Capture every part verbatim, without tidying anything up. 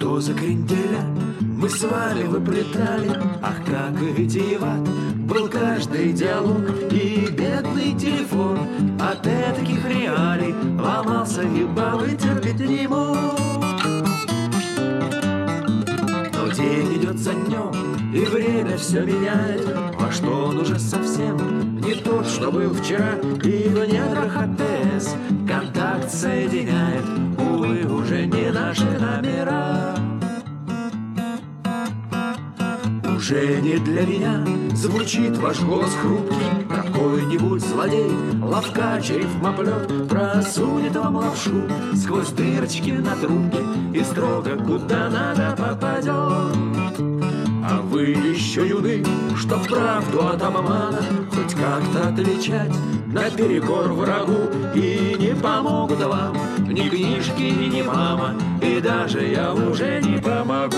Что за кренделя мы с вами выплетали? Ах, как витиеват был каждый диалог. И бедный телефон от этаких реалий ломался, ибо вытерпеть не мог. Но день идет за днем, и время все меняет. А что он уже совсем не тот, что был вчера. И в недрах АТС контакт соединяет, увы, уже не наши номера. Уже не для меня звучит ваш голос хрупкий. Какой-нибудь злодей, ловкач, рифмоплет просунет вам лапшу сквозь дырочки на трубке и строго куда надо попадет. А вы еще юны, что правду от обмана хоть как-то отличать наперекор врагу. И не помогут вам ни книжки, ни мама, и даже я уже не помогу.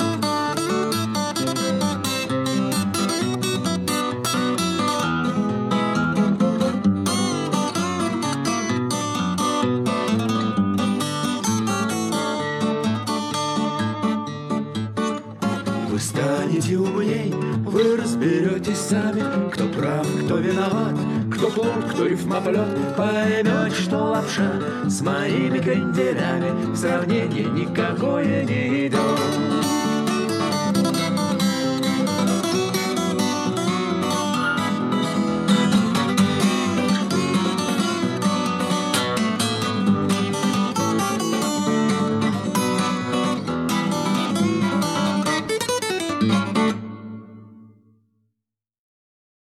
Вы станете умней, вы разберетесь сами, кто прав, кто виноват, кто плох, кто рифмоплет. Поймете, что лапша с моими кренделями в сравнение никакое не идет.